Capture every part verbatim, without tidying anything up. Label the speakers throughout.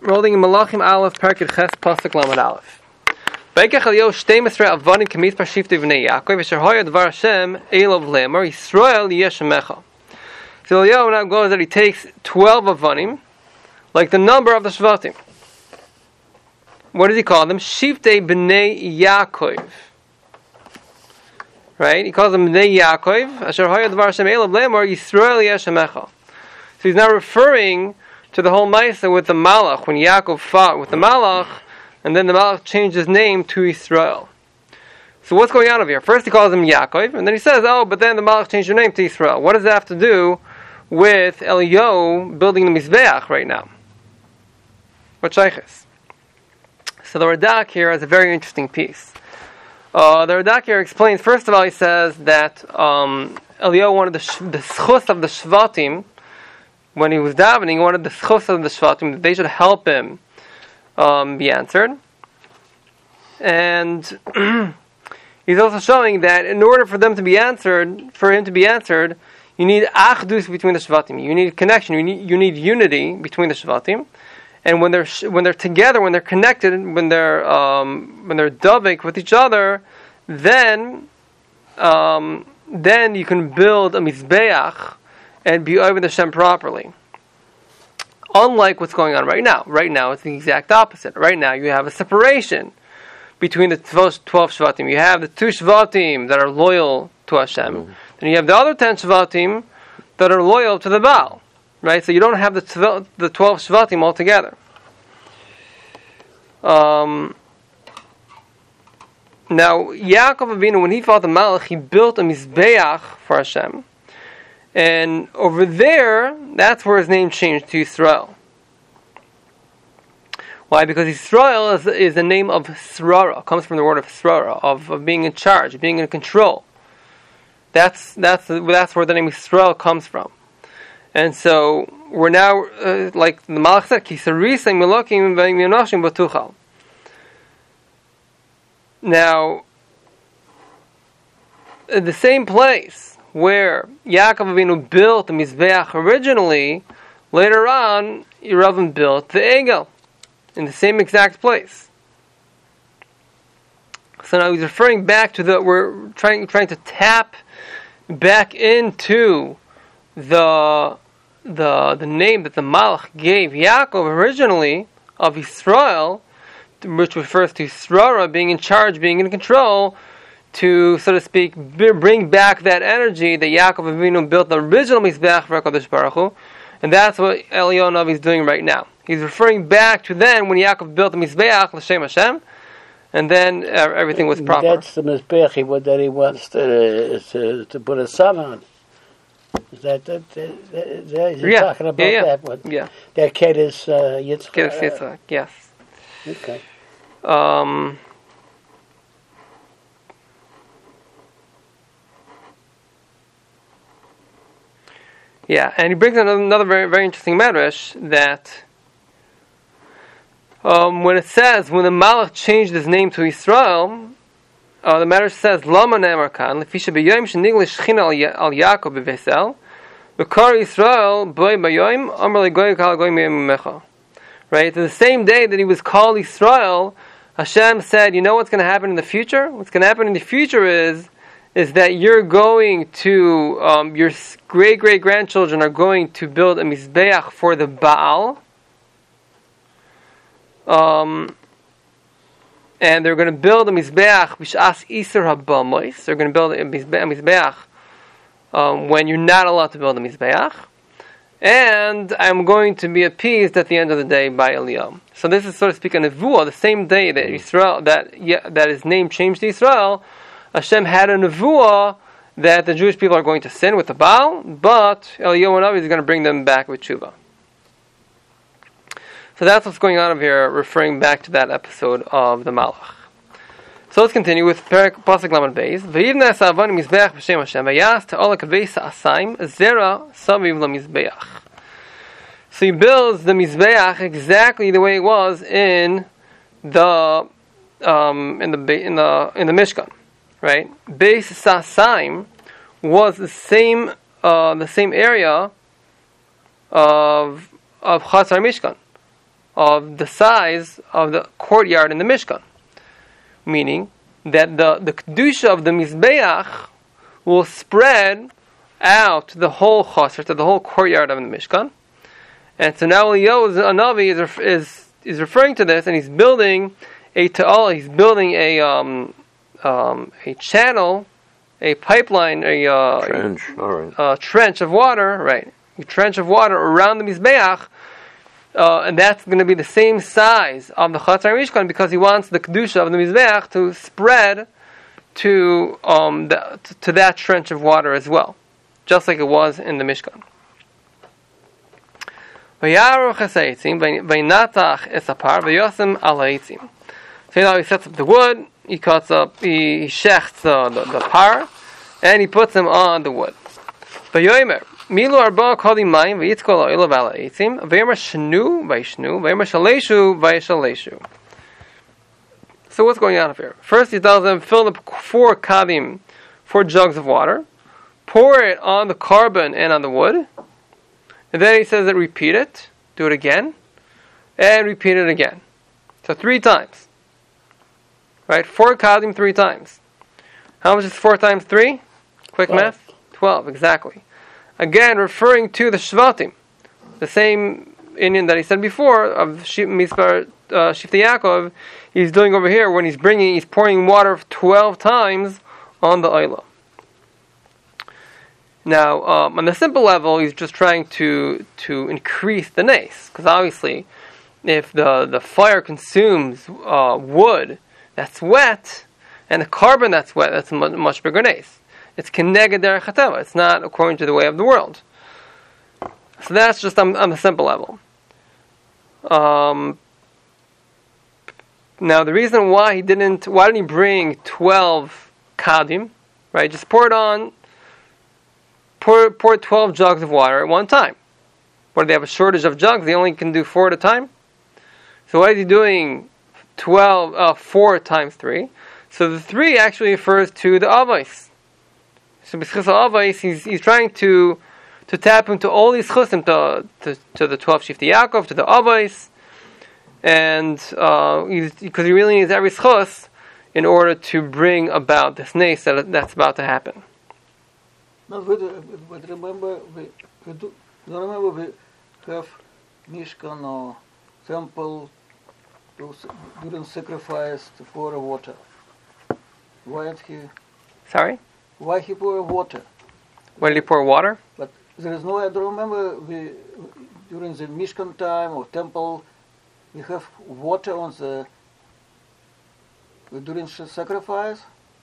Speaker 1: Rolling in Malachim Aleph, Perkid Ches, Pasuk Lamed Aleph. Beikach Eliyahu Shtei-Mesrei Avanim K'mitzvah Shiftei B'nei Yaakov, Asher Hoya Dvar Hashem Elov Lemor Yisrael Yeshemecha. So Eliyahu now goes that he takes twelve Avanim, like the number of the Shvatim. What does he call them? Shiftei B'nei Yaakov. Right? He calls them B'nei Yaakov, Asher Hoya Dvar Hashem Elov Lemor Yisrael Yeshemecha. So he's now referring to the whole Maisa with the Malach, when Yaakov fought with the Malach, and then the Malach changed his name to Yisrael. So what's going on over here? First he calls him Yaakov, and then he says, oh, but then the Malach changed your name to Yisrael. What does that have to do with Eliyahu building the Mizbeach right now? What shaykhis? So the Radak here has a very interesting piece. Uh, the Radak here explains, first of all, he says that um, Eliyahu wanted the, sh- the schus of the Shvatim. When he was davening, he wanted the schus of the Shvatim, that they should help him um, be answered. And he's also showing that in order for them to be answered, for him to be answered, you need achdus between the Shvatim. You need connection. You need, you need unity between the Shvatim. And when they're when they're together, when they're connected, when they're um, when they're davik with each other, then um, then you can build a mizbeach and be over the Shem properly. Unlike what's going on right now. Right now it's the exact opposite. Right now you have a separation between the twelve Shvatim. You have the two Shvatim that are loyal to Hashem. Mm. Then you have the other ten Shvatim that are loyal to the Baal. Right? So you don't have the twelve, the twelve Shvatim altogether. Um, now, Yaakov Avinu, when he fought the Malach, he built a Mizbeach for Hashem. And over there, that's where his name changed to Yisrael. Why? Because Yisrael is, is the name of Srara. It comes from the word of Srara, of, of being in charge, being in control. That's that's that's where the name Yisrael comes from. And so we're now, uh, like the Malach said, Kisarisa Milokim V'Yanoshim Batuchal. Now, in the same place where Yaakov Avinu built the Mizbeach originally, later on, Yeravim built the Egel in the same exact place. So now he's referring back to the, we're trying trying to tap back into the the the name that the Malach gave Yaakov originally of Yisrael, which refers to Yisrara, being in charge, being in control, to, so to speak, b- bring back that energy that Yaakov Avinu built the original Mizbeach for HaKadosh Baruch Hu, and that's what Eliyahu Navi is doing right now. He's referring back to then when Yaakov built the Mizbeach L'Shem Hashem, and then uh, everything was proper.
Speaker 2: That's the Mizbeach that he wants to, to, to put a sun on. Is that, that, that, that, that you're
Speaker 1: yeah.
Speaker 2: talking about
Speaker 1: yeah, yeah.
Speaker 2: that one?
Speaker 1: Yeah.
Speaker 2: That kid is uh, Yitzchak.
Speaker 1: Kid is Yitzchak, yes.
Speaker 2: Okay.
Speaker 1: Um... Yeah, and he brings another, another very very interesting medrash that um, when it says when the Malach changed his name to Yisrael, uh, the medrash says Lama Ne'amar Kan Lefisha B'Yom Shenigli Shechina Al Yaakov B'Vesel B'Kar Yisrael B'Y B'Yom Amar LeGoy Kal Goy Me'Mecha. Right, the same day that he was called Yisrael, Hashem said, you know what's going to happen in the future? What's going to happen in the future is is that you're going to, um, your great-great-grandchildren are going to build a Mizbeach for the Baal. Um, and they're going to build a Mizbeach B'Sh'as Isur HaBamois. They're going to build a Mizbeach um, when you're not allowed to build a Mizbeach. And I'm going to be appeased at the end of the day by Eliyahu. So this is, so to speak, a nevuah. The same day that Israel, that yeah, that his name changed to Israel, Hashem had a nevuah that the Jewish people are going to sin with the Baal, but Eliyahu Navi is going to bring them back with tshuva. So that's what's going on over here, referring back to that episode of the Malach. So let's continue with Pasuk Lamed Beis. V'yivnei ha'avanim mizbeach b'shem Hashem v'yas ta'olek v'yis ha'asayim zera saviv lemizbeach. So he builds the mizbeach exactly the way it was in the um, in the in the in the Mishkan. Right, Beis Sasaim was the same uh, the same area of of Chasar Mishkan. of the size of the courtyard in the Mishkan. Meaning that the, the Kedusha of the Mizbeach will spread out to the whole Chaser, to the whole courtyard of the Mishkan. And so now Eliyahu Hanavi is, is, is referring to this, and he's building a ta'al, he's building a, um, um, a channel, a pipeline, a, uh,
Speaker 3: trench, a, all right.
Speaker 1: a trench of water, right? A trench of water around the Mizbeach, uh, and that's going to be the same size of the Chatzar Mishkan because he wants the Kedusha of the Mizbeach to spread to um, the, to, to that trench of water as well, just like it was in the Mishkan. So now he sets up the wood, he cuts up, he, he shechts uh, the, the par, and he puts them on the wood. Vayomer, milu arba kodim mayim v'yitzkol ha'olah v'ala eitzim, vayomer shnu v'yishnu, vayomer shaleshu v'yishaleshu. So what's going on here? First he tells them, fill the four kadim, four jugs of water, pour it on the carbon and on the wood, and then he says that repeat it, do it again, and repeat it again. So three times. Right? Four kadim three times. How much is four times three? Quick
Speaker 2: Twelve.
Speaker 1: math? Twelve, exactly. Again, referring to the Shvatim. The same Indian that he said before of Mispar uh, Shifti Yaakov, he's doing over here when he's bringing, he's pouring water twelve times on the Oila. Now, um, on the simple level, he's just trying to to increase the nace, because obviously, if the, the fire consumes uh, wood that's wet, and the carbon that's wet, that's a much, much bigger nace. It's keneged derech hateva. It's not according to the way of the world. So that's just on, on the simple level. Um, now, the reason why he didn't, why didn't he bring twelve kadim, right? Just pour it on, pour, pour twelve jugs of water at one time. What, do they have a shortage of jugs? They only can do four at a time? So why is he doing twelve, uh, four times three? So the three actually refers to the avos. So b'schus avos, he's he's trying to to tap into all these chusim to, to to the twelve Shifti Yaakov, to the avos, and uh, because he really needs every schus in order to bring about this nace that that's about to happen.
Speaker 4: No, but, but remember, we, we do, remember we have Mishkan or temple during sacrifice to pour water. Why did he?
Speaker 1: Sorry?
Speaker 4: Why he pour water?
Speaker 1: Why did he pour water?
Speaker 4: But there is no. I don't remember. We during the Mishkan time or temple, we have water on the during sacrifice.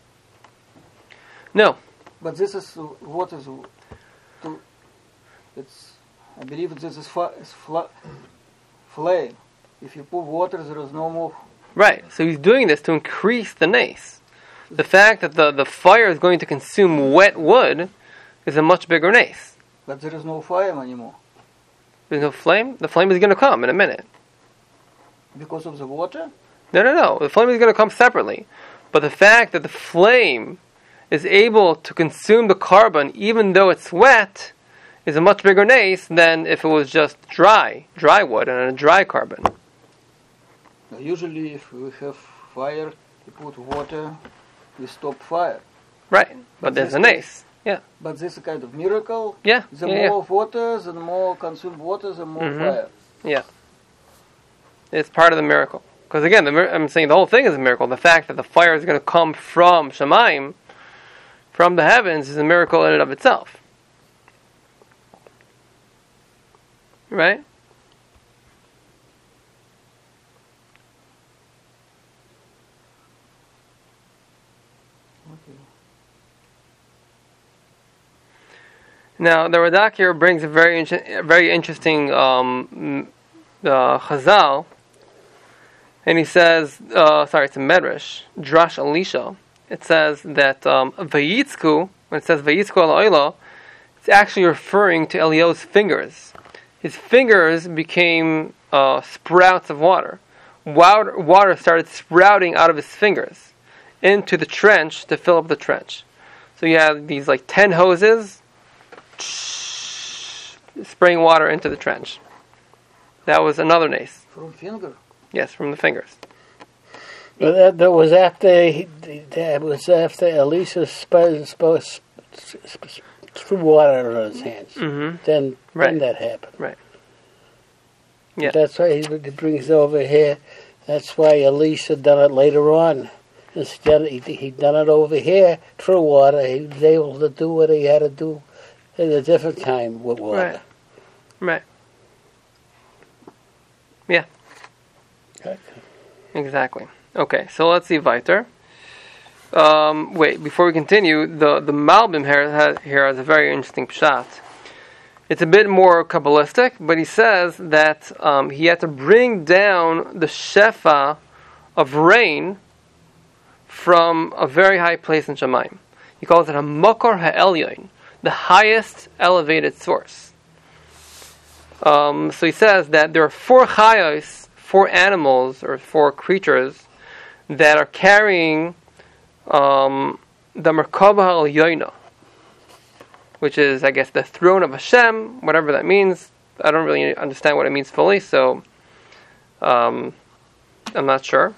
Speaker 1: No.
Speaker 4: But this is what is to. It's. I believe this is fa, is fla, flame. If you put water, there is no more.
Speaker 1: Right. So he's doing this to increase the nace. The fact that the, the fire is going to consume wet wood is a much bigger nace.
Speaker 4: But there is no fire anymore.
Speaker 1: There's no flame? The flame is going to come in a minute.
Speaker 4: Because of the water?
Speaker 1: No, no, no. The flame is going to come separately. But the fact that the flame is able to consume the carbon even though it's wet is a much bigger nace than if it was just dry, dry wood and a dry carbon.
Speaker 4: Now, usually if we have fire, we put water, we stop fire.
Speaker 1: Right, but,
Speaker 4: But
Speaker 1: there's
Speaker 4: this
Speaker 1: a nace. Yeah.
Speaker 4: But this is a kind of miracle.
Speaker 1: Yeah.
Speaker 4: The
Speaker 1: yeah,
Speaker 4: more
Speaker 1: yeah.
Speaker 4: of water, the more consumed water, the more
Speaker 1: Mhm.
Speaker 4: fire.
Speaker 1: Yeah. It's part of the miracle. Because again, the, mir- I'm saying the whole thing is a miracle. The fact that the fire is going to come from Shemaim, from the heavens, is a miracle in and of itself. Right?
Speaker 4: Okay.
Speaker 1: Now, the Radak here brings a very, in- very interesting um, uh, Chazal, and he says, uh, sorry, it's a Medrash, Drash Elisha. It says that um, Vayitzku, when it says Vayitzku al Oila, it's actually referring to Eliyahu's fingers. His fingers became uh, sprouts of water. water. Water started sprouting out of his fingers into the trench to fill up the trench. So you have these like ten hoses spraying water into the trench. That was another nace.
Speaker 4: From finger.
Speaker 1: Yes, from the fingers.
Speaker 2: But that, that was after he, that was after Elisha sp- sp- sp- sp- threw water on his hands.
Speaker 1: Mm-hmm.
Speaker 2: Then,
Speaker 1: Right.
Speaker 2: then that happened.
Speaker 1: Right. Yeah.
Speaker 2: That's why he brings it over here. That's why Elisha done it later on. Instead, he he done it over here through water. He was able to do what he had to do at a different time with water.
Speaker 1: Right. Right. Yeah.
Speaker 2: Okay.
Speaker 1: Exactly. Okay, so let's see weiter. Um, wait, before we continue, the, the Malbim here has, here has a very interesting pshat. It's a bit more Kabbalistic, but he says that um, he had to bring down the shefa of rain from a very high place in Shamayim. He calls it a Makor Ha'elyon, the highest elevated source. Um, so he says that there are four chayos, four animals, or four creatures, that are carrying um, the Merkabah Ha'elyono, which is, I guess, the throne of Hashem, whatever that means. I don't really understand what it means fully, so um, I'm not sure.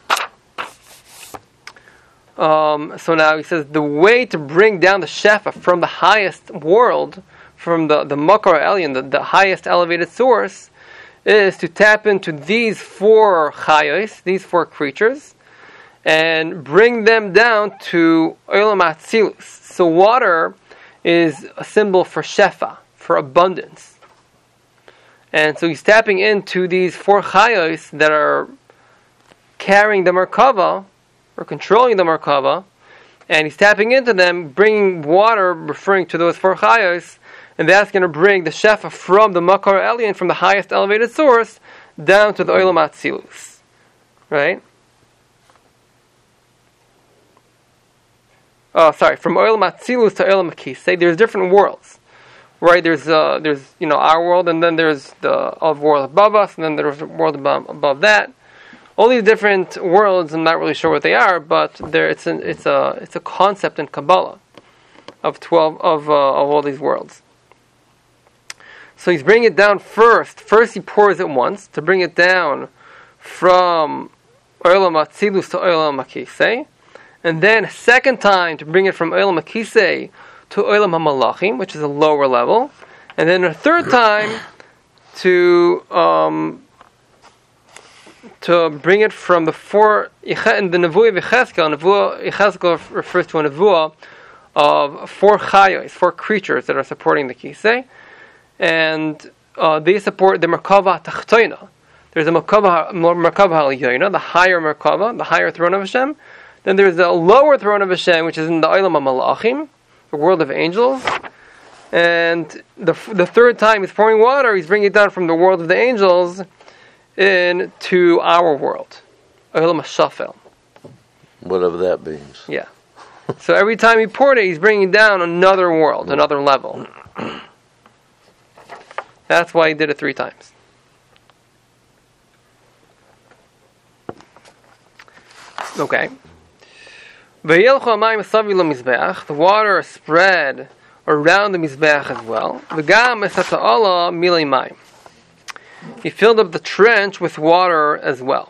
Speaker 1: Um, so now he says the way to bring down the Shefa from the highest world, from the, the Makor Elyon, the, the highest elevated source, is to tap into these four chayos, these four creatures, and bring them down to Olam Atzilus. So water is a symbol for Shefa, for abundance. And so he's tapping into these four chayos that are carrying the Merkava, or controlling the Merkava, and he's tapping into them, bringing water, referring to those four chayos, and that's going to bring the Shefa from the Makor Elyon, from the highest elevated source, down to the Olam Atzilus. Right? Oh, sorry, from Olam Atzilus to Olam Akisei, there's different worlds. Right? There's, uh, there's you know, our world, and then there's the of world above us, and then there's a world above, above that. All these different worlds, I'm not really sure what they are, but there it's an, it's a it's a concept in Kabbalah of twelve of uh, of all these worlds. So he's bringing it down first. First he pours it once to bring it down from Olam Atzilus to Olam Akisei, and then a second time to bring it from Olam Akisei to Olam HaMalachim, which is a lower level, and then a third time to um, to bring it from the four, in the Nevuah of Yechezkel, Nevuah Yechezkel refers to a Nevuah of four chayos, four creatures that are supporting the Kisei, and uh, they support the Merkava Tachtoina. There's a Merkava Ha'elyono, the higher Merkava, the higher throne of Hashem. Then there's the lower throne of Hashem, which is in the Olam HaMalachim, the world of angels. And the the third time he's pouring water, he's bringing it down from the world of the angels into our world, Olam HaShafel.
Speaker 3: Whatever that means.
Speaker 1: Yeah. So every time he poured it, he's bringing down another world, another level. That's why he did it three times. Okay. The water is spread around the Mizbeach as well. He filled up the trench with water as well.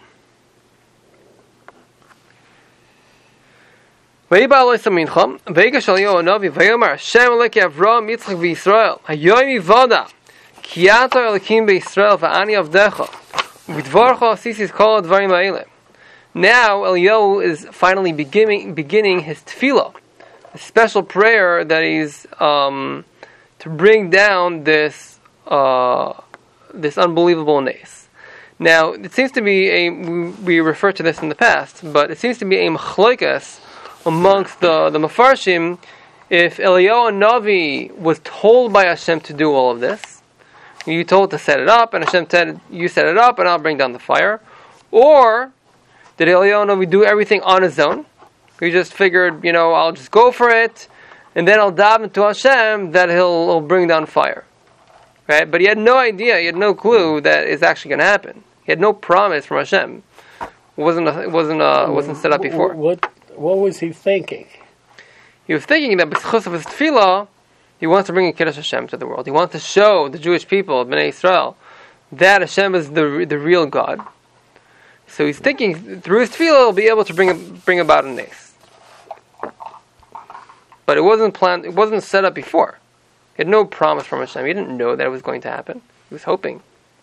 Speaker 1: Now Eliyahu is finally beginning beginning his tefillah, a special prayer that he's um, to bring down this uh, this unbelievable nace. Now it seems to be a we, we referred to this in the past, but it seems to be a machlokas amongst the the Mefarshim if Eliyahu Navi was told by Hashem to do all of this. You told to set it up, and Hashem said, "You set it up, and I'll bring down the fire," or did Eliyahu Navi do everything on his own? He just figured, you know, I'll just go for it, and then I'll daven to Hashem that he'll, he'll bring down fire. Right? But he had no idea, he had no clue that it's actually going to happen. He had no promise from Hashem. It wasn't, it wasn't, uh, wasn't set up before.
Speaker 2: What, what was he thinking?
Speaker 1: He was thinking that because of his tefillah, he wants to bring a Kiddush Hashem to the world. He wants to show the Jewish people, Bnei Israel, that Hashem is the the real God. So he's thinking through his tefillah he'll be able to bring bring about a nes. But it wasn't planned. It wasn't set up before. He had no promise from Hashem. He didn't know that it was going to happen. He was hoping.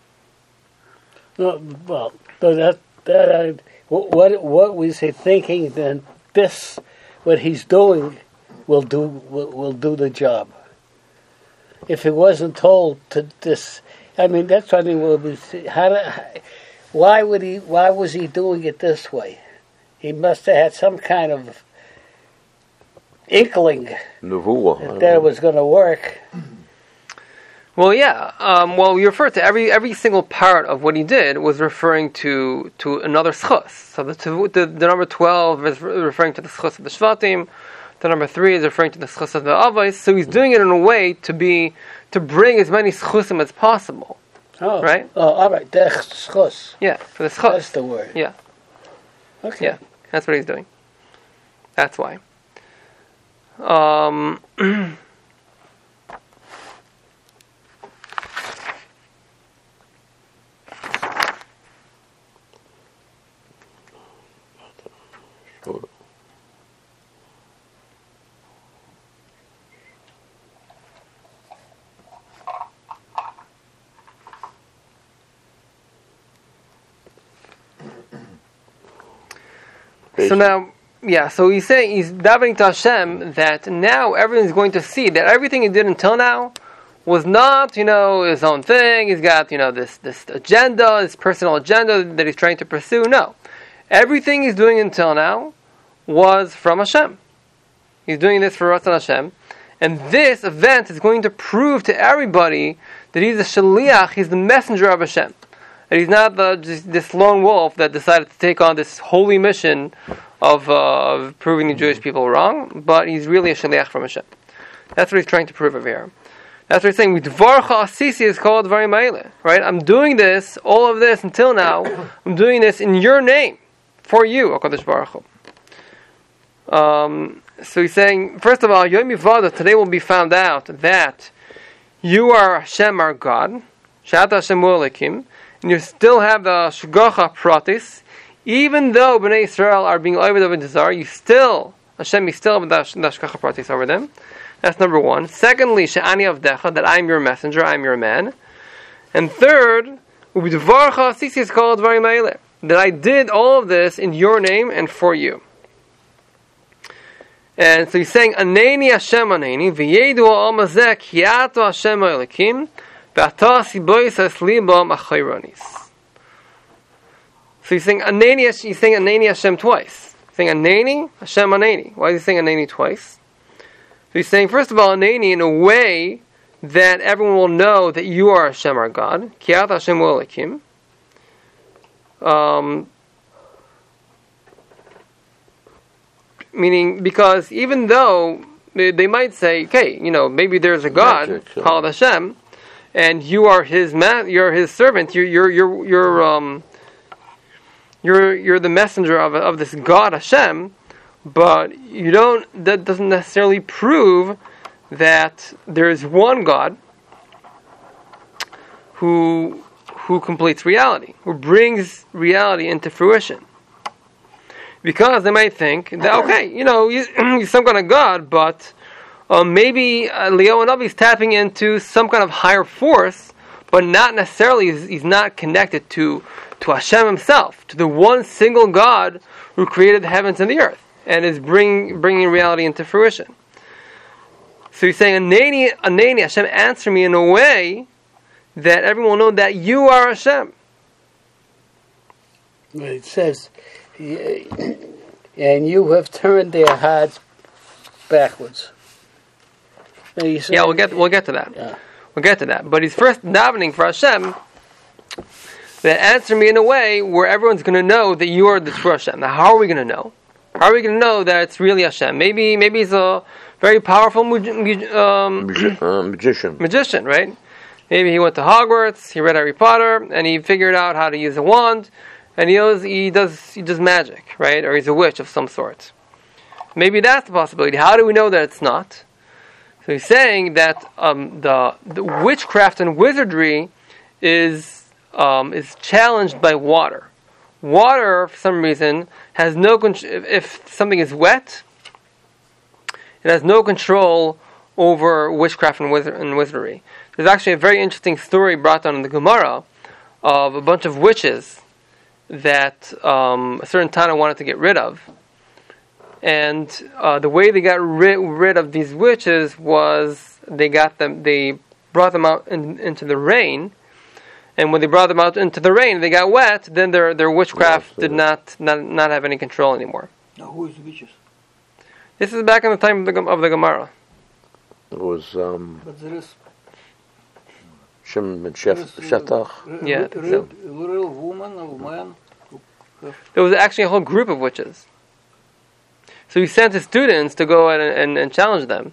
Speaker 2: No, well, so that that I, what what was he thinking? Then this, what he's doing, will do will, will do the job. If he wasn't told to this, I mean, that's what I mean. How, how, why would he? Why was he doing it this way? He must have had some kind of inkling
Speaker 3: Nevuah,
Speaker 2: that it was going to work.
Speaker 1: Well, yeah. Um, well, you refer to every every single part of what he did was referring to to another schus. So the, the the number twelve is referring to the schus of the Shvatim. The number three is referring to the schus of the Avos. So he's doing it in a way to be to bring as many schusim as possible.
Speaker 2: Oh,
Speaker 1: right.
Speaker 2: Oh, all right. The schus.
Speaker 1: Yeah, for the schus.
Speaker 2: That's the word.
Speaker 1: Yeah.
Speaker 2: Okay.
Speaker 1: Yeah, that's what he's doing. That's why. Um. So now, yeah, so he's saying, he's davening to Hashem that now everyone's going to see that everything he did until now was not, you know, his own thing. He's got, you know, this, this agenda, this personal agenda that he's trying to pursue. No. Everything he's doing until now was from Hashem. He's doing this for Ratzon Hashem. And this event is going to prove to everybody that he's a shaliach, he's the messenger of Hashem. That he's not the, just this lone wolf that decided to take on this holy mission of, uh, of proving the Jewish people wrong, but he's really a shaliach from Hashem. That's what he's trying to prove over here. That's what he's saying. Dvarcha asisi is called dvarim ha'eleh, right? I'm doing this, all of this until now. I'm doing this in your name, for you, HaKadosh Baruch Hu. Um, so he's saying, first of all, Yom Yivada, today will be found out that you are Hashem, our God, Shata Hashem Elokim, and you still have the Shgacha Pratis, even though Bnei Israel are being over the Zar, you still, Hashem, you still have the Shgacha Pratis over them. That's number one. Secondly, She'ani Avdecha, that I'm your messenger, I'm your man. And third, Ubidvarcha Asisi is called Dvarim ha'eleh, that I did all of this in your name and for you. And so he's saying, Aneni Hashem Aneni, v'yedu ha'al mazeh ki ato Hashem ha'elokim, v'ata sibois ha'slibam achayronis. So he's saying, Aneni, he's saying Aneni Hashem twice. He's saying Aneni, Hashem Aneni. Why is he saying Aneni twice? So he's saying, first of all, Aneni, in a way that everyone will know that you are Hashem, our God. Ki ato Hashem ha'elokim. Um... Meaning, because even though they, they might say, okay, you know, maybe there's a God Magic, so. called Hashem, and you are His ma- you're His servant, you're you're you're you're um you're you're the messenger of of this God Hashem, but you don't. That doesn't necessarily prove that there is one God who who completes reality, who brings reality into fruition. Because they might think that, okay, you know, he's, he's some kind of God, but um, maybe uh, Leo and Navi is tapping into some kind of higher force, but not necessarily, he's, he's not connected to, to Hashem himself, to the one single God who created the heavens and the earth, and is bring, bringing reality into fruition. So he's saying, Aneni, Aneni, Hashem, answer me in a way that everyone will know that you are Hashem.
Speaker 2: It says, and you have turned their hearts backwards. Say,
Speaker 1: yeah, we'll get we'll get to that.
Speaker 2: Yeah.
Speaker 1: We'll get to that. But he's first davening for Hashem that answer me in a way where everyone's going to know that you are the true Hashem. Now, how are we going to know? How are we going to know that it's really Hashem? Maybe maybe he's a very powerful mu- um,
Speaker 3: Magi- uh, magician.
Speaker 1: Magician, right? Maybe he went to Hogwarts, he read Harry Potter, and he figured out how to use a wand. And he knows he does he does magic, right? Or he's a witch of some sort. Maybe that's the possibility. How do we know that it's not? So he's saying that um, the, the witchcraft and wizardry is um, is challenged by water. Water, for some reason, has no control. If something is wet, it has no control over witchcraft and, wizard- and wizardry. There's actually a very interesting story brought down in the Gemara of a bunch of witches that um, a certain Tana wanted to get rid of. And uh, the way they got rid, rid of these witches was they got them, they brought them out in, into the rain. And when they brought them out into the rain, they got wet. Then their their witchcraft did not, not not have any control anymore.
Speaker 4: Now, who is the witches?
Speaker 1: This is back in the time of the, of the Gemara.
Speaker 3: It was um,
Speaker 4: But there is,
Speaker 3: Shem
Speaker 4: there
Speaker 3: Shef
Speaker 4: is uh,
Speaker 3: Shetach.
Speaker 4: re-
Speaker 1: Yeah,
Speaker 4: re-
Speaker 1: so-
Speaker 4: real woman or man.
Speaker 1: There was actually a whole group of witches. So he sent his students to go and, and, and challenge them.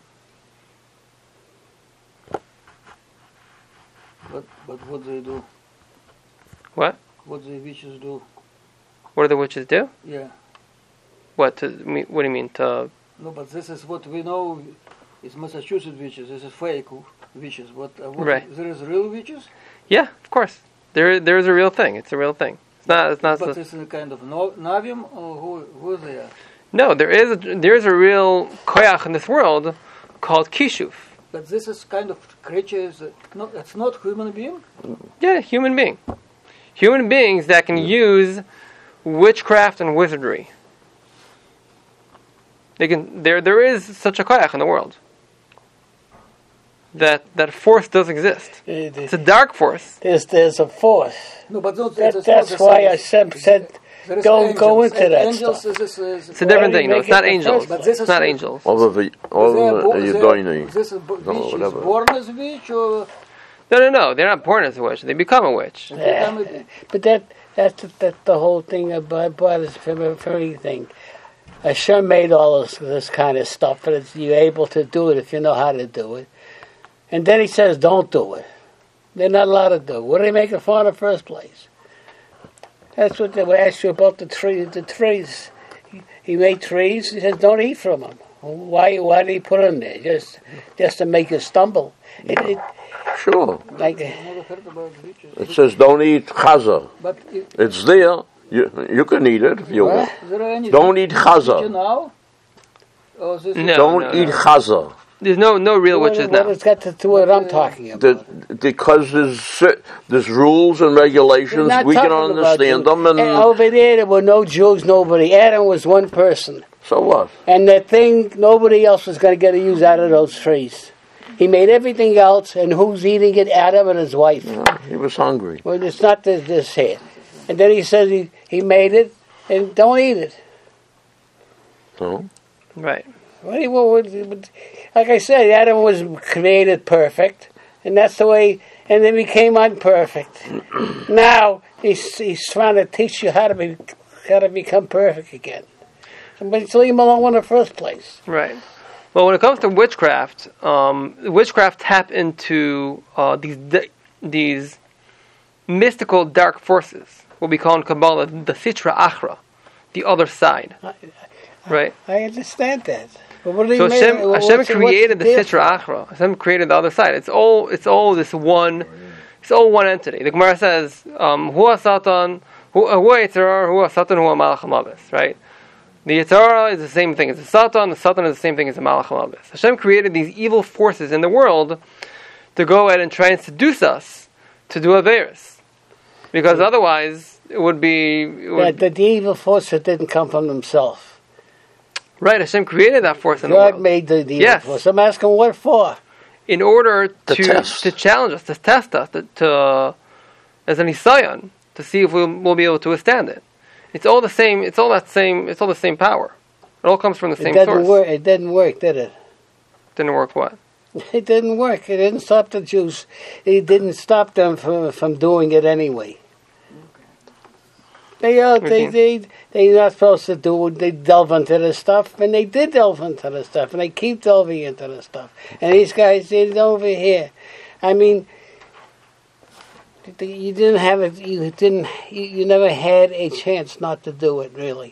Speaker 4: But but what they do?
Speaker 1: What?
Speaker 4: What the witches do?
Speaker 1: What do the witches do?
Speaker 4: Yeah.
Speaker 1: What? To, me- what do you mean? To
Speaker 4: No, but this is what we know. It's Massachusetts witches. This is fake witches. But uh, what,
Speaker 1: Right.
Speaker 4: there is real witches.
Speaker 1: yeah, of course. There there is a real thing. It's a real thing. It's not. It's not.
Speaker 4: But
Speaker 1: so-
Speaker 4: it's a kind of no, Navium or who who they are.
Speaker 1: no, there is a, there is a real koyach in this world called kishuf.
Speaker 4: But this is kind of creatures. That not, it's not human being.
Speaker 1: Yeah, human being. Human beings that can use witchcraft and wizardry. They can. There, there is such a koyach in the world. That that force does exist. It's a dark force.
Speaker 2: There's there's a force.
Speaker 4: No, but those,
Speaker 2: That,
Speaker 4: it's
Speaker 2: that's
Speaker 4: not the
Speaker 2: why
Speaker 4: same.
Speaker 2: I said, said
Speaker 4: There is
Speaker 2: don't go
Speaker 4: angels.
Speaker 2: into that
Speaker 4: Angels
Speaker 2: stuff.
Speaker 4: is, is, is,
Speaker 1: It's a different
Speaker 2: Why do
Speaker 1: thing.
Speaker 2: you
Speaker 1: No, it's
Speaker 2: make
Speaker 1: not
Speaker 2: it in the
Speaker 1: angels.
Speaker 2: first
Speaker 4: But this
Speaker 1: It's
Speaker 4: is
Speaker 1: not
Speaker 4: a-
Speaker 1: angels.
Speaker 3: All of the all
Speaker 4: They are
Speaker 3: of
Speaker 4: bo-
Speaker 3: the
Speaker 4: they are-
Speaker 3: Yudoini.
Speaker 4: This is bo-
Speaker 3: No,
Speaker 4: witch is
Speaker 3: whatever.
Speaker 4: born as witch or
Speaker 1: No, no, no. They're not born as a witch. They become a witch.
Speaker 2: Yeah.
Speaker 4: become a-
Speaker 2: But that that's the, that the whole thing about, about this very thing. Hashem made all this, this kind of stuff, but it's, you're able to do it if you know how to do it. And then he says, don't do it. They're not allowed to do it. What are they making for in the first place? That's what they would ask you about the tree. The trees. He, he made trees. He says, don't eat from them. Why? Why did he put them there? Just, just to make you stumble. It, it,
Speaker 3: Sure.
Speaker 2: like,
Speaker 4: I never heard about witches.
Speaker 3: It says don't eat chaza.
Speaker 4: But if,
Speaker 3: It's there. You you can eat it if you
Speaker 2: What?
Speaker 3: want.
Speaker 4: is there any
Speaker 3: Don't eat
Speaker 4: witch
Speaker 3: chaza.
Speaker 4: now? Or is this
Speaker 1: No.
Speaker 3: Don't eat
Speaker 1: no.
Speaker 3: chaza.
Speaker 1: There's no no real
Speaker 2: what,
Speaker 1: witches
Speaker 2: what
Speaker 1: now.
Speaker 2: it's got to do with what I'm talking about?
Speaker 3: The, because there's cer- there's rules and regulations.
Speaker 2: We're not
Speaker 3: We can
Speaker 2: talking about
Speaker 3: understand
Speaker 2: Jews.
Speaker 3: them, and
Speaker 2: And over there, there were no Jews, nobody. Adam was one person.
Speaker 3: so what?
Speaker 2: And that thing, nobody else was going to get a use out of those trees. He made everything else, and who's eating it? Adam and his wife.
Speaker 3: Yeah, he was hungry.
Speaker 2: Well, it's not this, this here. And then he says he, he made it, and don't eat it.
Speaker 3: So
Speaker 1: Right.
Speaker 2: What do you, what, what, like I said, Adam was created perfect, and that's the way, and then became unperfect. Now, he's, he's trying to teach you how to be, how to become perfect again. But it's leave him alone in the first place.
Speaker 1: Right. Well, when it comes to witchcraft, um, witchcraft tap into uh, these di- these mystical dark forces. What we call in Kabbalah the Sitra Achra, the other side. Right.
Speaker 2: I understand that. But what do you
Speaker 1: So
Speaker 2: mean?
Speaker 1: Hashem,
Speaker 2: What's-
Speaker 1: Hashem
Speaker 2: what's
Speaker 1: created the
Speaker 2: deal?
Speaker 1: Sitra Achra. Hashem created the other side. It's all it's all this one. It's all one entity. The Gemara says, um, "Hu Satan, Hu Yitzhar, Hu Satan, Hu Malach Hamavis." Right. The Yitzhara is the same thing as the Satan. The Satan is the same thing as the Malach Hamavis. Hashem created these evil forces in the world to go ahead and try and seduce us to do Averis, because otherwise it would be it would,
Speaker 2: That the, the evil force that didn't come from himself.
Speaker 1: right. Hashem created that force in the
Speaker 2: God
Speaker 1: world
Speaker 2: made the, the evil
Speaker 1: Yes.
Speaker 2: force. I'm asking what for?
Speaker 1: in order
Speaker 3: To
Speaker 1: to
Speaker 3: test.
Speaker 1: to challenge us, to test us, to, to as an isayon, to see if we'll, we'll be able to withstand it. It's all the same. It's all that same. It's all the same power. It all comes from the
Speaker 2: It
Speaker 1: same
Speaker 2: didn't
Speaker 1: source.
Speaker 2: work. It didn't work, did it?
Speaker 1: Didn't work. What?
Speaker 2: It didn't work. It didn't stop the Jews. It didn't stop them from from doing it anyway. They uh, they
Speaker 1: mean?
Speaker 2: they they're not supposed to do it. They delve into this stuff, and they did delve into this stuff, and they keep delving into this stuff. And these guys did over here. I mean, you didn't have it. You didn't. You, you never had a chance not to do it. Really.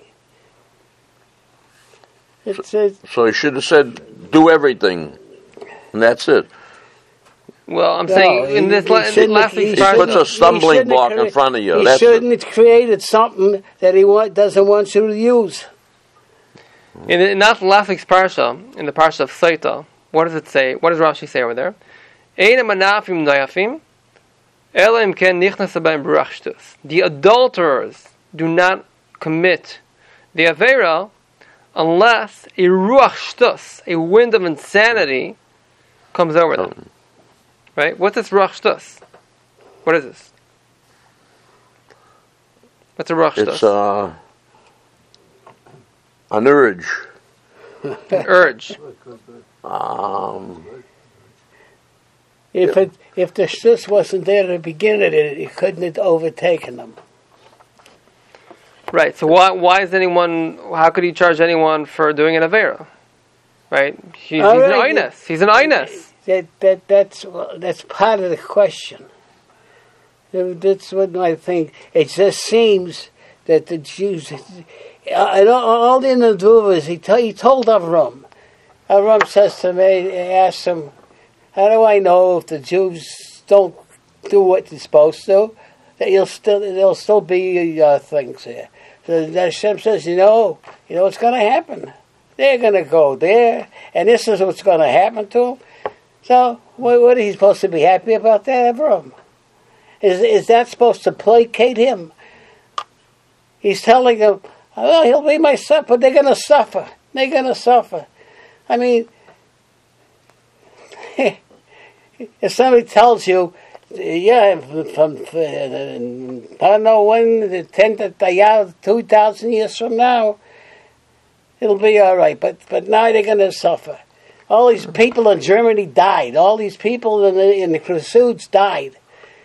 Speaker 2: It's, it's
Speaker 3: so he should have said do everything, and that's it.
Speaker 1: Well, I'm
Speaker 2: No,
Speaker 1: saying
Speaker 2: he-
Speaker 1: in this
Speaker 2: he
Speaker 1: la-
Speaker 2: shouldn't-
Speaker 1: last
Speaker 2: he
Speaker 1: week's
Speaker 3: He
Speaker 2: shouldn't-
Speaker 3: puts
Speaker 1: parsha,
Speaker 3: a stumbling
Speaker 2: shouldn't
Speaker 3: block in
Speaker 2: crea-
Speaker 3: front of you.
Speaker 2: He
Speaker 3: That's it.
Speaker 2: shouldn't have created something that he want, doesn't want you to use.
Speaker 1: in, in that last week's parsha, in the parsha of Saita, what does it say? What does Rashi say over there? Ein manafim dayafim, ela im ken nichnas b'hem ruach shtus. The adulterers do not commit the avera unless a ruach shtus, a wind of insanity, comes over them. Right? What's this ruach shtus? What is this? What's a ruach shtus?
Speaker 3: It's uh, an urge.
Speaker 1: An urge.
Speaker 3: Um,
Speaker 2: If it if the shtus wasn't there to begin it, it, it couldn't have overtaken them.
Speaker 1: Right. So why why is anyone? How could he charge anyone for doing an avera? Right. He, he's
Speaker 2: All
Speaker 1: an
Speaker 2: right.
Speaker 1: inus. He's an inus.
Speaker 2: That that that's that's part of the question. That's what I think. It just seems that the Jews, uh, and all, all they know do is he, t- he told Avram. Avram says to me, he asks him, "How do I know if the Jews don't do what they're supposed to? That you'll still there'll still be uh, things there." So Hashem says, "You know, you know what's going to happen. They're going to go there, and this is what's going to happen to them." So, what, what is he supposed to be happy about that, Avram? Is is that supposed to placate him? He's telling them, "Oh, he'll be my son, but they're going to suffer. They're going to suffer." I mean, if somebody tells you, "Yeah, from, from I don't know when, the ten to two thousand years from now, it'll be all right," but but now they're going to suffer. All these people in Germany died. All these people in the, in the Crusades died.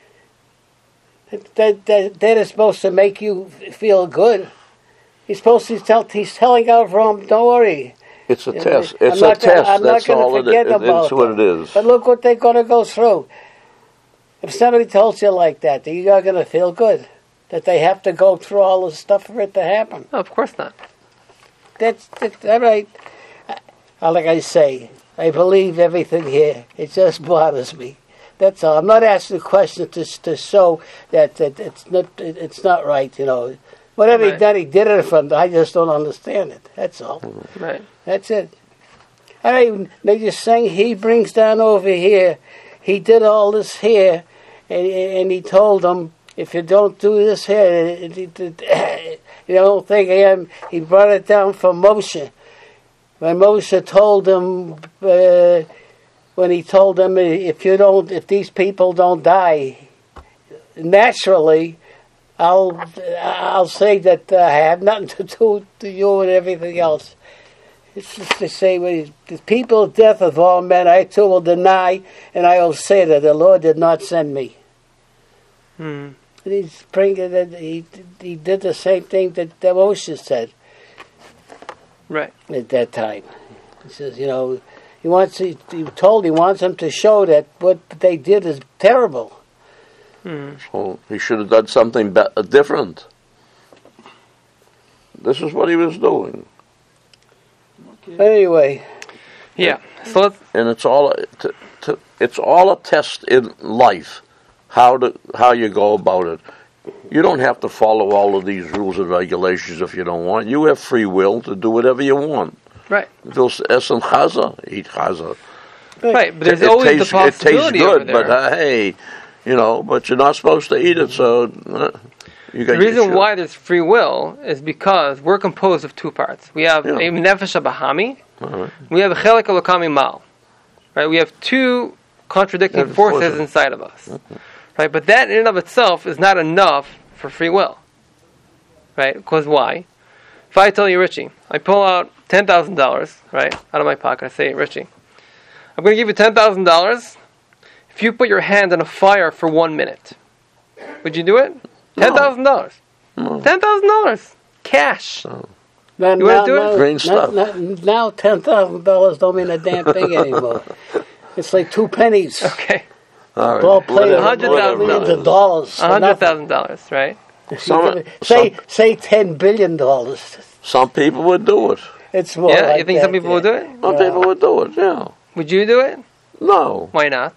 Speaker 2: That, that, that is supposed to make you feel good. He's supposed to tell. He's telling Avram, "Don't worry.
Speaker 3: it's a
Speaker 2: I'm
Speaker 3: test.
Speaker 2: not
Speaker 3: It's a
Speaker 2: gonna-
Speaker 3: test.
Speaker 2: I'm not
Speaker 3: That's
Speaker 2: gonna
Speaker 3: all it
Speaker 2: forget
Speaker 3: is.
Speaker 2: about
Speaker 3: It's what
Speaker 2: them.
Speaker 3: it is.
Speaker 2: But look what they're going to go through." If somebody tells you like that, you are going to feel good that they have to go through all this stuff for it to happen.
Speaker 1: No, of course not.
Speaker 2: That's, that's all right. Uh, Like I say, I believe everything here. It just bothers me. That's all. I'm not asking the question to to show that, that it's not it's not right. You know, whatever he
Speaker 1: Right.
Speaker 2: done, he did it from. I just don't understand it. That's all.
Speaker 1: Right.
Speaker 2: That's it. All right. They're just saying he brings down over here. He did all this here, and and he told them, if you don't do this here, it, it, it, you don't think I am. He brought it down from Moshe. When Moshe told him, uh, when he told them, if you don't, if these people don't die naturally, I'll I'll say that uh, I have nothing to do to you and everything else. It's just to say, when the people of death of all men, I too will deny, and I will say that the Lord did not send me.
Speaker 1: Hmm.
Speaker 2: And he's bringing it. He he did the same thing that, that Moshe said
Speaker 1: Right.
Speaker 2: at that time. He says, you know, he wants. He, he told he wants them to show that what they did is terrible.
Speaker 1: Hmm.
Speaker 3: So he should have done something be- different. This is what he was doing,
Speaker 2: But anyway,
Speaker 1: Yeah. So let's.
Speaker 3: and it's all to, to, it's all a test in life. How to how you go about it. You don't have to follow all of these rules and regulations if you don't want. You have free will to do whatever you want.
Speaker 1: Right.
Speaker 3: Those essen chaza, eat chaza.
Speaker 1: Right. But there's
Speaker 3: it
Speaker 1: always
Speaker 3: tastes,
Speaker 1: the possibility
Speaker 3: it tastes
Speaker 1: over
Speaker 3: good,
Speaker 1: there.
Speaker 3: but uh, hey, you know, but you're not supposed to eat it. So uh, you got
Speaker 1: The reason
Speaker 3: your
Speaker 1: why there's free will is because we're composed of two parts. We have
Speaker 3: Yeah.
Speaker 1: a nefesh bahami.
Speaker 3: All right.
Speaker 1: We have a chelik elokami mal. Right. We have two contradicting
Speaker 3: Yeah,
Speaker 1: forces
Speaker 3: forces.
Speaker 1: inside of us. Right. But that in and of itself is not enough for free will. Right. Because why? If I tell you, Richie, I pull out ten thousand dollars, right, out of my pocket. I say, Richie, I'm going to give you ten thousand dollars if you put your hand on a fire for one minute. Would you do it? Ten thousand dollars.
Speaker 3: No.
Speaker 1: Ten thousand dollars cash.
Speaker 2: now,
Speaker 1: You wanna
Speaker 2: now,
Speaker 1: do it?
Speaker 2: now,
Speaker 3: Green
Speaker 2: now,
Speaker 3: stuff.
Speaker 2: now, now ten thousand dollars don't mean a damn thing anymore. It's like two pennies.
Speaker 1: Okay,
Speaker 3: All right.
Speaker 2: Ball players,
Speaker 3: Whatever-
Speaker 1: one hundred thousand
Speaker 2: millions
Speaker 3: whatever.
Speaker 2: of dollars.
Speaker 1: a hundred thousand dollars, right?
Speaker 3: Some,
Speaker 2: Say
Speaker 3: some,
Speaker 2: say ten billion dollars.
Speaker 3: some people would do it.
Speaker 2: It's more.
Speaker 1: Yeah,
Speaker 2: like
Speaker 1: you think
Speaker 2: that,
Speaker 1: some people
Speaker 2: yeah.
Speaker 1: will do it?
Speaker 3: Some
Speaker 2: Yeah.
Speaker 3: people would do it. Yeah.
Speaker 1: Would you do it?
Speaker 3: No.
Speaker 1: Why not?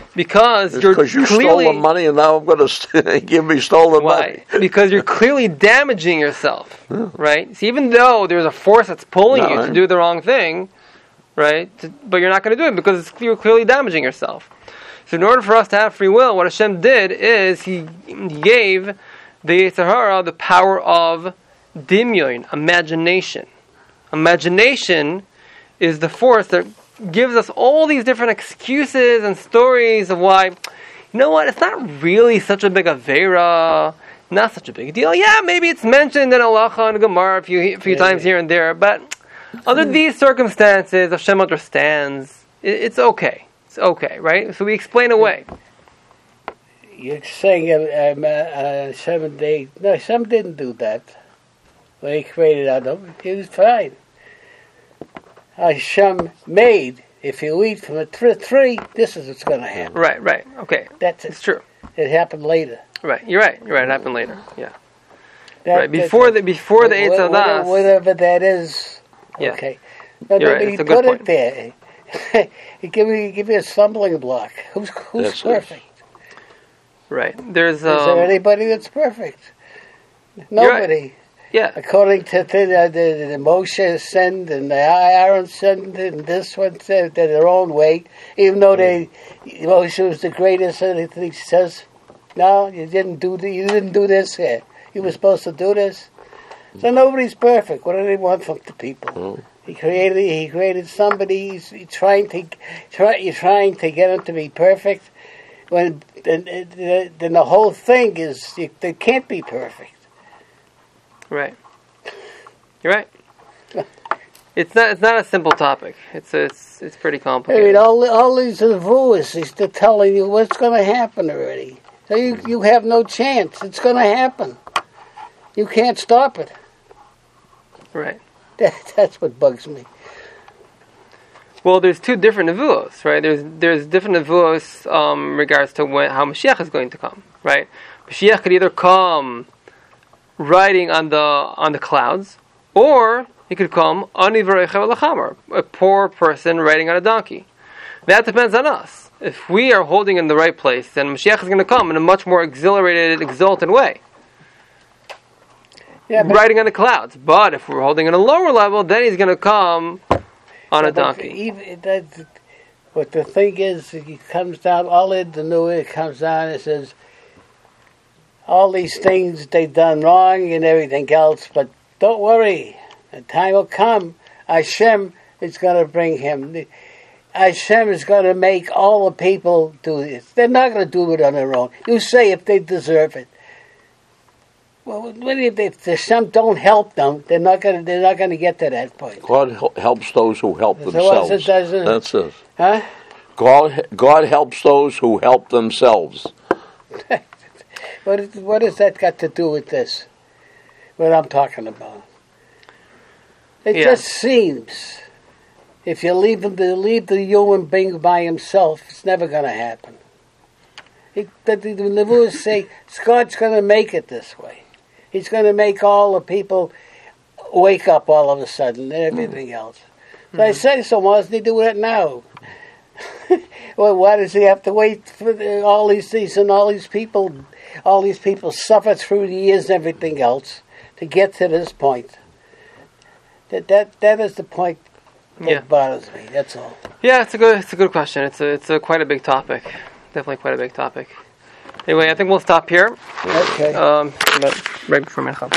Speaker 1: Because
Speaker 3: It's
Speaker 1: you're
Speaker 3: because you
Speaker 1: clearly
Speaker 3: stole the money and now I'm going to st- give me stolen
Speaker 1: why?
Speaker 3: money.
Speaker 1: Because you're clearly damaging yourself, right? So even though there's a force that's pulling
Speaker 3: No,
Speaker 1: you
Speaker 3: right.
Speaker 1: to do the wrong thing, right? To, but you're not going to do it because it's, you're clearly damaging yourself. So in order for us to have free will, what Hashem did is He gave the Yetzer Hara the power of dimyon, imagination. Imagination is the force that gives us all these different excuses and stories of why, you know what, it's not really such a big Aveira, not such a big deal. Yeah, maybe it's mentioned in Halacha and Gemara a few, a few times here and there, but under these circumstances, Hashem understands. It, it's okay. It's okay, right? So we explain away.
Speaker 2: You're saying um, uh, uh, seven days. No, Hashem didn't do that. When He created Adam, He was fine. Hashem made, if you eat from a tr- tree, this is what's going to happen.
Speaker 1: Right, right. Okay.
Speaker 2: That's it.
Speaker 1: It's true.
Speaker 2: It happened later.
Speaker 1: Right. You're right. You're right. It happened later. Yeah.
Speaker 2: That,
Speaker 1: Right. Before the before the Eitz
Speaker 2: whatever,
Speaker 1: Hadas.
Speaker 2: whatever that is.
Speaker 1: Yeah.
Speaker 2: Okay. No,
Speaker 1: You're
Speaker 2: no,
Speaker 1: right,
Speaker 2: but
Speaker 1: it's
Speaker 2: He
Speaker 1: a good
Speaker 2: put
Speaker 1: point.
Speaker 2: it there. He give me give me a stumbling block. Who's who's
Speaker 3: That's it.
Speaker 2: perfect?
Speaker 1: Right. There's
Speaker 2: Is there
Speaker 1: um,
Speaker 2: anybody that's perfect? Nobody.
Speaker 1: yeah.
Speaker 2: According to the, the, the, the Moshe sinned and the Aaron sinned and this one said that their own way, even though they Moshe was the greatest, and he says, "No, you didn't do the, you didn't do this here. You were supposed to do this." So nobody's perfect. What do they want from the people?
Speaker 3: Mm.
Speaker 2: He created he created somebody. He's, he's trying to try. You're trying to get him to be perfect. When then, then the whole thing is you, they can't be perfect.
Speaker 1: Right. You're right. It's not. It's not a simple topic. It's it's it's pretty
Speaker 2: I
Speaker 1: complicated.
Speaker 2: mean, all all these voices is they're telling you what's going to happen already. So you you have no chance. It's going to happen. You can't stop it.
Speaker 1: Right.
Speaker 2: That, that's what bugs me.
Speaker 1: Well, there's two different nevuos, right? There's there's different nevuos um, regards to when, how Mashiach is going to come, right? Mashiach could either come riding on the on the clouds, or he could come a poor person riding on a donkey. That depends on us. If we are holding in the right place, then Mashiach is going to come in a much more exhilarated, exultant way,
Speaker 2: Yeah, but,
Speaker 1: riding on the clouds. But if we're holding in a lower level, then he's going to come on a
Speaker 2: but
Speaker 1: donkey.
Speaker 2: Even that, but the thing is, he comes down. All in the new it comes down and says all these things they've done wrong and everything else. But don't worry, the time will come. Hashem is going to bring him. Hashem is going to make all the people do this. They're not going to do it on their own. You say if they deserve it. Well, if Hashem don't help them, they're not going to. They're not going to get to that point.
Speaker 3: God hel- helps those who help
Speaker 2: So
Speaker 3: themselves.
Speaker 2: what's it doesn't-
Speaker 3: That's it.
Speaker 2: Huh?
Speaker 3: God, God helps those who help themselves.
Speaker 2: What, is, what has that got to do with this? What I'm talking about? It
Speaker 1: Yeah.
Speaker 2: just seems if you leave him to leave the human being by himself, it's never going to happen. It, the the, the Nevuahs say God's going to make it this way. He's going to make all the people wake up all of a sudden and everything mm. else. So mm-hmm. I say, so why doesn't he do that now? Well, why does he have to wait for the, all these things and all these people? All these people suffer through the years and everything else to get to this point. That that that is the point that
Speaker 1: Yeah.
Speaker 2: bothers me. That's all.
Speaker 1: Yeah, it's a good it's a good question. It's a it's a quite a big topic. Definitely quite a big topic. Anyway, I think we'll stop here.
Speaker 2: Okay.
Speaker 1: Um, but right before Mincha.